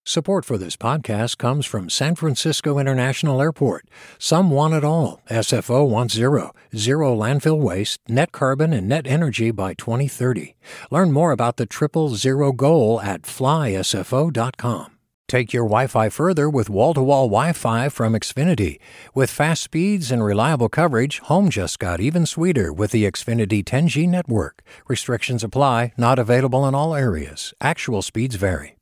Support for this podcast comes from San Francisco International Airport. Some want it all. SFO wants zero landfill waste, net carbon, and net energy by 2030. Learn more about the 000 goal at flysfo.com. Take your Wi-Fi further with wall-to-wall Wi-Fi from Xfinity. With fast speeds and reliable coverage, home just got even sweeter with the Xfinity 10G network. Restrictions apply, not available in all areas. Actual speeds vary.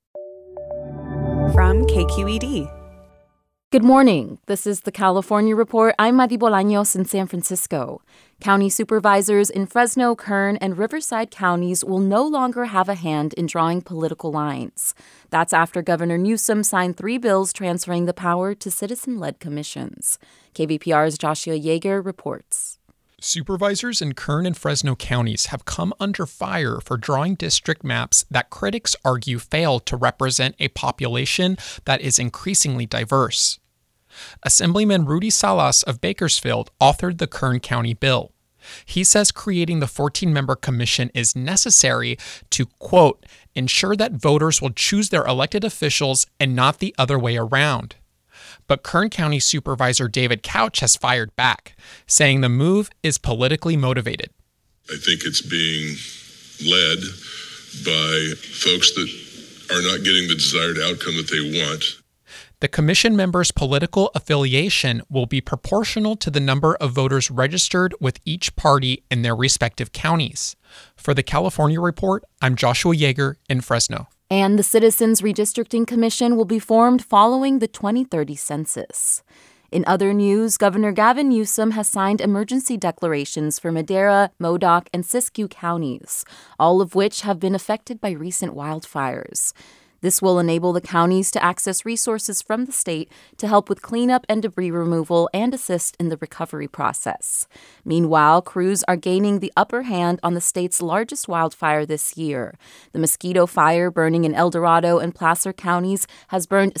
From KQED. Good morning. This is the California Report. I'm Madi Bolaños in San Francisco. County supervisors in Fresno, Kern, and Riverside counties will no longer have a hand in drawing political lines. That's after Governor Newsom signed 3 bills transferring the power to citizen-led commissions. KVPR's Joshua Yeager reports. Supervisors in Kern and Fresno counties have come under fire for drawing district maps that critics argue fail to represent a population that is increasingly diverse. Assemblyman Rudy Salas of Bakersfield authored the Kern County bill. He says creating the 14-member commission is necessary to, quote, ensure that voters will choose their elected officials and not the other way around. But Kern County Supervisor David Couch has fired back, saying the move is politically motivated. I think it's being led by folks that are not getting the desired outcome that they want. The commission members' political affiliation will be proportional to the number of voters registered with each party in their respective counties. For the California Report, I'm Joshua Yeager in Fresno. And the Citizens Redistricting Commission will be formed following the 2030 census. In other news, Governor Gavin Newsom has signed emergency declarations for Madera, Modoc, and Siskiyou counties, all of which have been affected by recent wildfires. This will enable the counties to access resources from the state to help with cleanup and debris removal and assist in the recovery process. Meanwhile, crews are gaining the upper hand on the state's largest wildfire this year. The Mosquito Fire burning in El Dorado and Placer counties has burned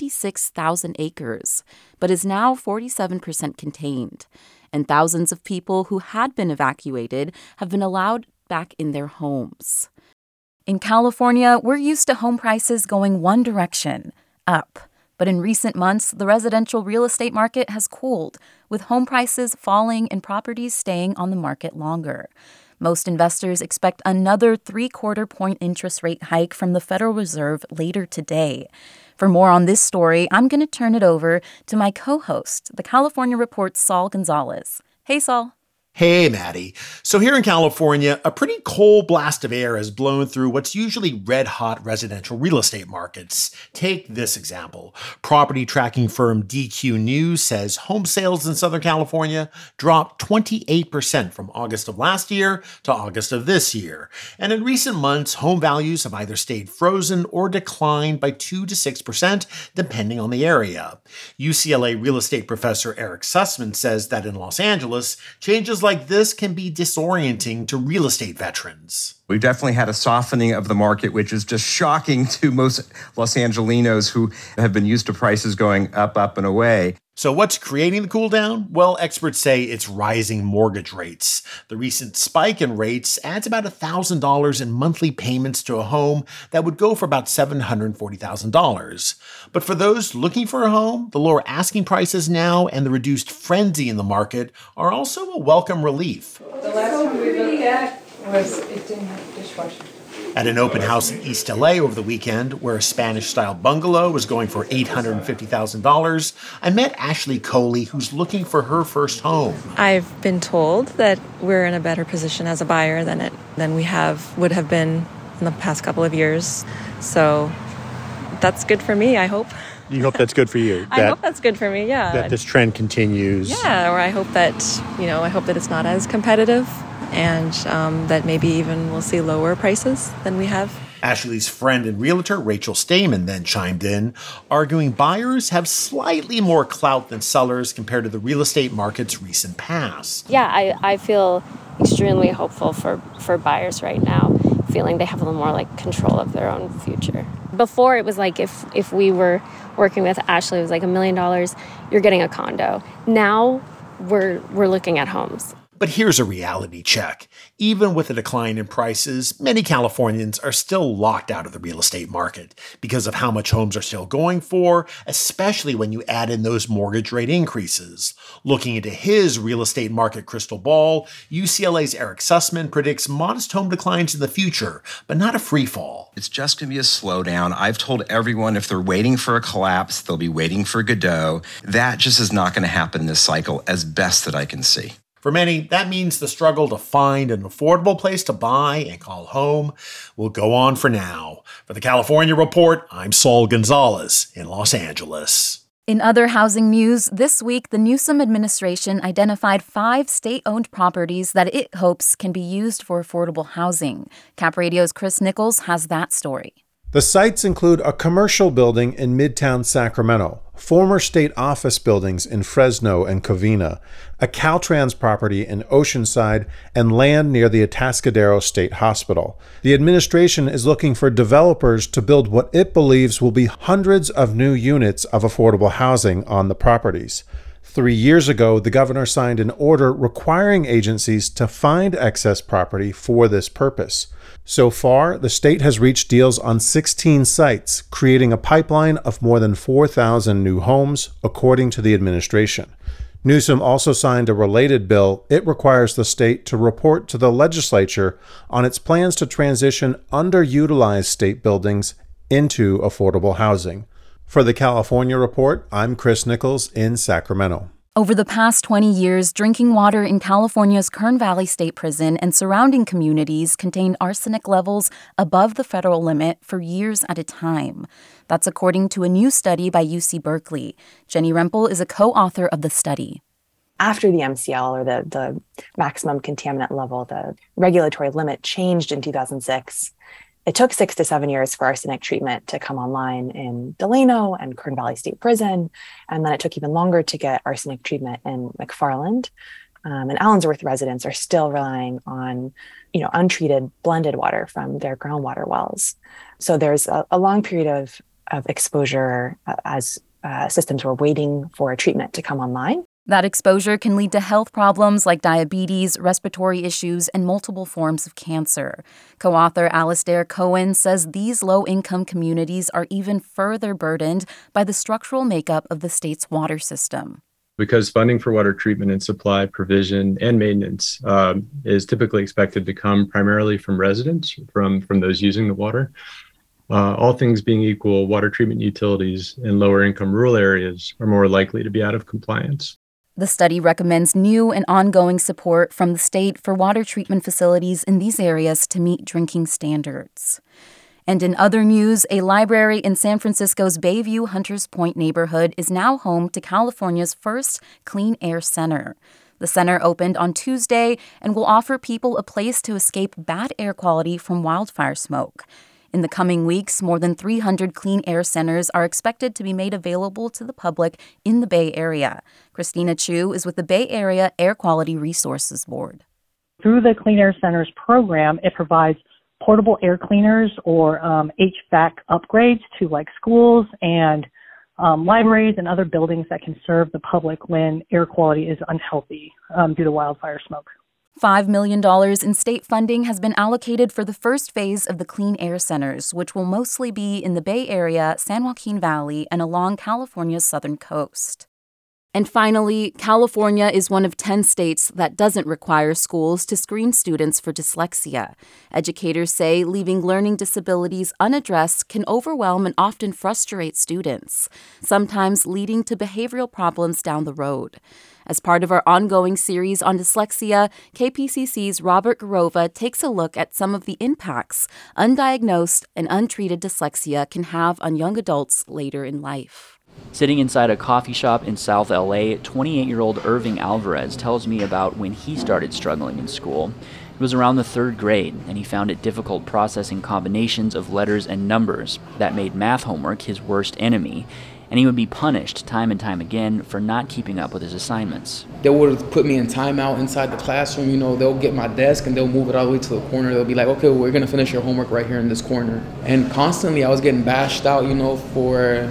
76,000 acres, but is now 47% contained. And thousands of people who had been evacuated have been allowed back in their homes. In California, we're used to home prices going one direction, up. But in recent months, the residential real estate market has cooled, with home prices falling and properties staying on the market longer. Most investors expect another 0.75-point interest rate hike from the Federal Reserve later today. For more on this story, I'm going to turn it over to my co-host, the California Report's Saul Gonzalez. Hey, Saul. Hey, Maddie. So here in California, a pretty cold blast of air has blown through what's usually red-hot residential real estate markets. Take this example. Property tracking firm DQ News says home sales in Southern California dropped 28% from August of last year to August of this year. And in recent months, home values have either stayed frozen or declined by 2 to 6%, depending on the area. UCLA real estate professor Eric Sussman says that in Los Angeles, changes like this can be disorienting to real estate veterans. We've definitely had a softening of the market, which is just shocking to most Los Angelinos who have been used to prices going up, and away. So what's creating the cool down? Well, experts say it's rising mortgage rates. The recent spike in rates adds about $1,000 in monthly payments to a home that would go for about $740,000. But for those looking for a home, the lower asking prices now and the reduced frenzy in the market are also a welcome relief. The last one we looked at was it didn't have a dishwasher. At an open house in East LA over the weekend, where a Spanish-style bungalow was going for $850,000, I met Ashley Coley, who's looking for her first home. I've been told that we're in a better position as a buyer than we would have been in the past couple of years. So that's good for me, I hope. You hope that's good for you? I hope that's good for me, yeah. That this trend continues? Yeah, or I hope that it's not as competitive. And that maybe even we'll see lower prices than we have. Ashley's friend and realtor, Rachel Stamen, then chimed in, arguing buyers have slightly more clout than sellers compared to the real estate market's recent past. Yeah, I feel extremely hopeful for buyers right now, feeling they have a little more like control of their own future. Before, it was like if we were working with Ashley, it was like $1 million, you're getting a condo. Now we're looking at homes. But here's a reality check. Even with a decline in prices, many Californians are still locked out of the real estate market because of how much homes are still going for, especially when you add in those mortgage rate increases. Looking into his real estate market crystal ball, UCLA's Eric Sussman predicts modest home declines in the future, but not a free fall. It's just going to be a slowdown. I've told everyone if they're waiting for a collapse, they'll be waiting for Godot. That just is not going to happen this cycle, as best that I can see. For many, that means the struggle to find an affordable place to buy and call home will go on for now. For the California Report, I'm Saul Gonzalez in Los Angeles. In other housing news, this week the Newsom administration identified 5 state-owned properties that it hopes can be used for affordable housing. Cap Radio's Chris Nichols has that story. The sites include a commercial building in Midtown Sacramento, former state office buildings in Fresno and Covina, a Caltrans property in Oceanside, and land near the Atascadero State Hospital. The administration is looking for developers to build what it believes will be hundreds of new units of affordable housing on the properties. 3 years ago, the governor signed an order requiring agencies to find excess property for this purpose. So far, the state has reached deals on 16 sites, creating a pipeline of more than 4,000 new homes, according to the administration. Newsom also signed a related bill. It requires the state to report to the legislature on its plans to transition underutilized state buildings into affordable housing. For the California Report, I'm Chris Nichols in Sacramento. Over the past 20 years, drinking water in California's Kern Valley State Prison and surrounding communities contained arsenic levels above the federal limit for years at a time. That's according to a new study by UC Berkeley. Jenny Rempel is a co-author of the study. After the MCL, or the maximum contaminant level, the regulatory limit changed in 2006, it took 6 to 7 years for arsenic treatment to come online in Delano and Kern Valley State Prison. And then it took even longer to get arsenic treatment in McFarland. And Allensworth residents are still relying on, untreated blended water from their groundwater wells. So there's a long period of exposure as systems were waiting for a treatment to come online. That exposure can lead to health problems like diabetes, respiratory issues, and multiple forms of cancer. Co-author Alastair Cohen says these low-income communities are even further burdened by the structural makeup of the state's water system. Because funding for water treatment and supply, provision, and maintenance is typically expected to come primarily from residents, from those using the water. All things being equal, water treatment utilities in lower-income rural areas are more likely to be out of compliance. The study recommends new and ongoing support from the state for water treatment facilities in these areas to meet drinking standards. And in other news, a library in San Francisco's Bayview Hunters Point neighborhood is now home to California's first Clean Air Center. The center opened on Tuesday and will offer people a place to escape bad air quality from wildfire smoke. In the coming weeks, more than 300 clean air centers are expected to be made available to the public in the Bay Area. Christina Chu is with the Bay Area Air Quality Resources Board. Through the Clean Air Centers program, it provides portable air cleaners or HVAC upgrades to schools and libraries and other buildings that can serve the public when air quality is unhealthy due to wildfire smoke. $5 million in state funding has been allocated for the first phase of the Clean Air Centers, which will mostly be in the Bay Area, San Joaquin Valley, and along California's southern coast. And finally, California is one of 10 states that doesn't require schools to screen students for dyslexia. Educators say leaving learning disabilities unaddressed can overwhelm and often frustrate students, sometimes leading to behavioral problems down the road. As part of our ongoing series on dyslexia, KPCC's Robert Garova takes a look at some of the impacts undiagnosed and untreated dyslexia can have on young adults later in life. Sitting inside a coffee shop in South LA, 28-year-old Irving Alvarez tells me about when he started struggling in school. It was around the 3rd grade, and he found it difficult processing combinations of letters and numbers that made math homework his worst enemy. And he would be punished time and time again for not keeping up with his assignments. They would put me in timeout inside the classroom. They'll get my desk and they'll move it all the way to the corner. They'll be like, okay, we're going to finish your homework right here in this corner. And constantly I was getting bashed out, for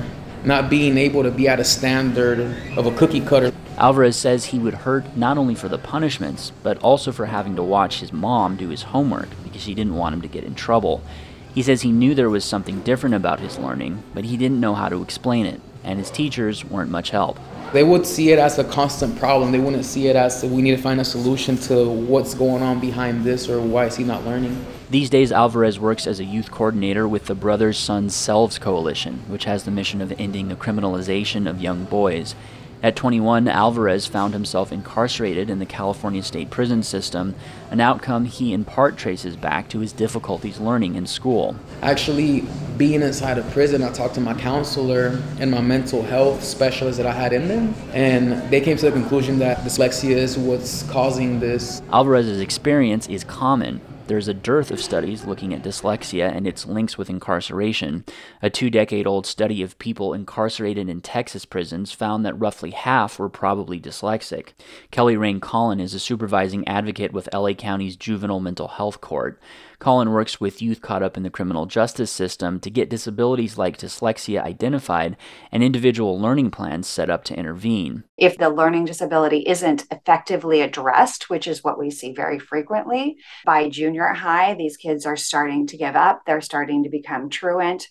not being able to be at a standard of a cookie cutter. Alvarez says he would hurt not only for the punishments, but also for having to watch his mom do his homework because she didn't want him to get in trouble. He says he knew there was something different about his learning, but he didn't know how to explain it, and his teachers weren't much help. They would see it as a constant problem. They wouldn't see it as we need to find a solution to what's going on behind this or why is he not learning. These days, Alvarez works as a youth coordinator with the Brothers Sons Selves Coalition, which has the mission of ending the criminalization of young boys. At 21, Alvarez found himself incarcerated in the California state prison system, an outcome he in part traces back to his difficulties learning in school. Actually, being inside of prison, I talked to my counselor and my mental health specialist that I had in there, and they came to the conclusion that dyslexia is what's causing this. Alvarez's experience is common. There's a dearth of studies looking at dyslexia and its links with incarceration. A 2-decade-old study of people incarcerated in Texas prisons found that roughly half were probably dyslexic. Kelly Rain Collin is a supervising advocate with LA County's Juvenile Mental Health Court. Collin works with youth caught up in the criminal justice system to get disabilities like dyslexia identified and individual learning plans set up to intervene. If the learning disability isn't effectively addressed, which is what we see very frequently, by junior high, these kids are starting to give up. They're starting to become truant.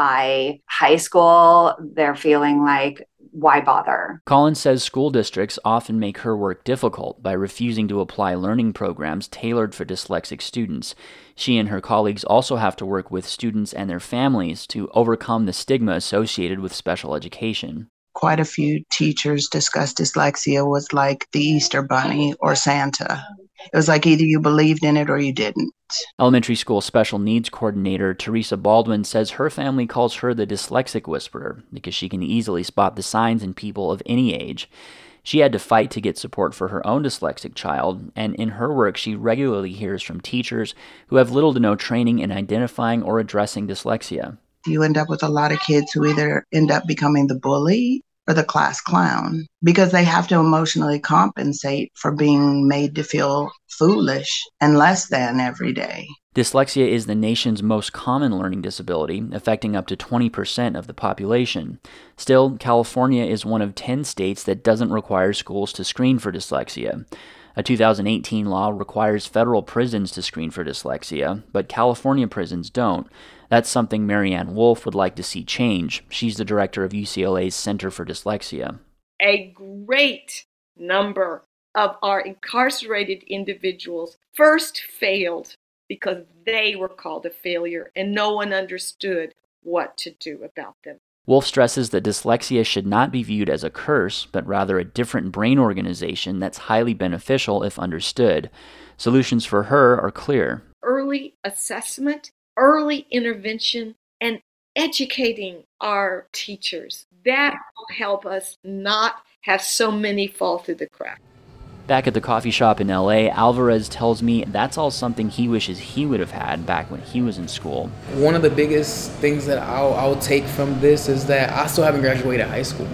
By high school, they're feeling like, why bother? Collins says school districts often make her work difficult by refusing to apply learning programs tailored for dyslexic students. She and her colleagues also have to work with students and their families to overcome the stigma associated with special education. Quite a few teachers discussed dyslexia was like the Easter Bunny or Santa. It was like either you believed in it or you didn't. Elementary school special needs coordinator Teresa Baldwin says her family calls her the dyslexic whisperer because she can easily spot the signs in people of any age. She had to fight to get support for her own dyslexic child, and in her work she regularly hears from teachers who have little to no training in identifying or addressing dyslexia. You end up with a lot of kids who either end up becoming the bully or the class clown because they have to emotionally compensate for being made to feel foolish and less than every day. Dyslexia is the nation's most common learning disability, affecting up to 20% of the population. Still, California is one of 10 states that doesn't require schools to screen for dyslexia. A 2018 law requires federal prisons to screen for dyslexia, but California prisons don't. That's something Marianne Wolf would like to see change. She's the director of UCLA's Center for Dyslexia. A great number of our incarcerated individuals first failed because they were called a failure and no one understood what to do about them. Wolf stresses that dyslexia should not be viewed as a curse, but rather a different brain organization that's highly beneficial if understood. Solutions for her are clear. Early assessment, early intervention, and educating our teachers. That will help us not have so many fall through the cracks. Back at the coffee shop in LA, Alvarez tells me that's all something he wishes he would have had back when he was in school. One of the biggest things that I'll take from this is that I still haven't graduated high school.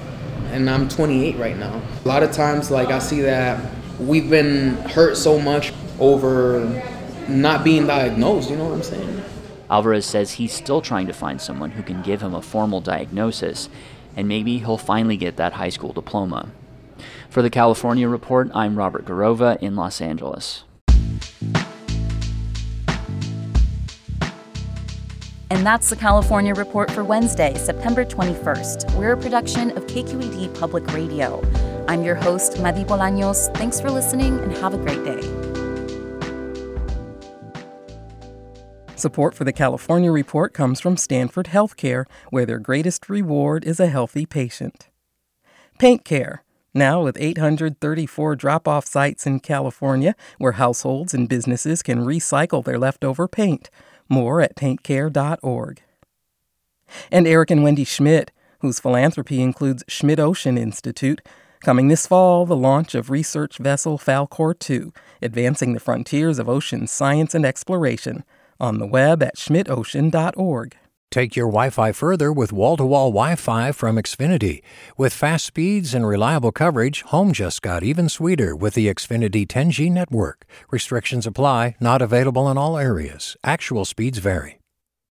And I'm 28 right now. A lot of times, I see that we've been hurt so much over not being diagnosed, you know what I'm saying? Alvarez says he's still trying to find someone who can give him a formal diagnosis, and maybe he'll finally get that high school diploma. For the California Report, I'm Robert Garova in Los Angeles. And that's the California Report for Wednesday, September 21st. We're a production of KQED Public Radio. I'm your host, Madi Bolaños. Thanks for listening and have a great day. Support for the California Report comes from Stanford Healthcare, where their greatest reward is a healthy patient. Paint Care, now with 834 drop-off sites in California, where households and businesses can recycle their leftover paint. More at paintcare.org. And Eric and Wendy Schmidt, whose philanthropy includes Schmidt Ocean Institute. Coming this fall, the launch of research vessel Falkor 2, advancing the frontiers of ocean science and exploration. On the web at schmidtocean.org. Take your Wi-Fi further with wall-to-wall Wi-Fi from Xfinity. With fast speeds and reliable coverage, home just got even sweeter with the Xfinity 10G network. Restrictions apply, not available in all areas. Actual speeds vary.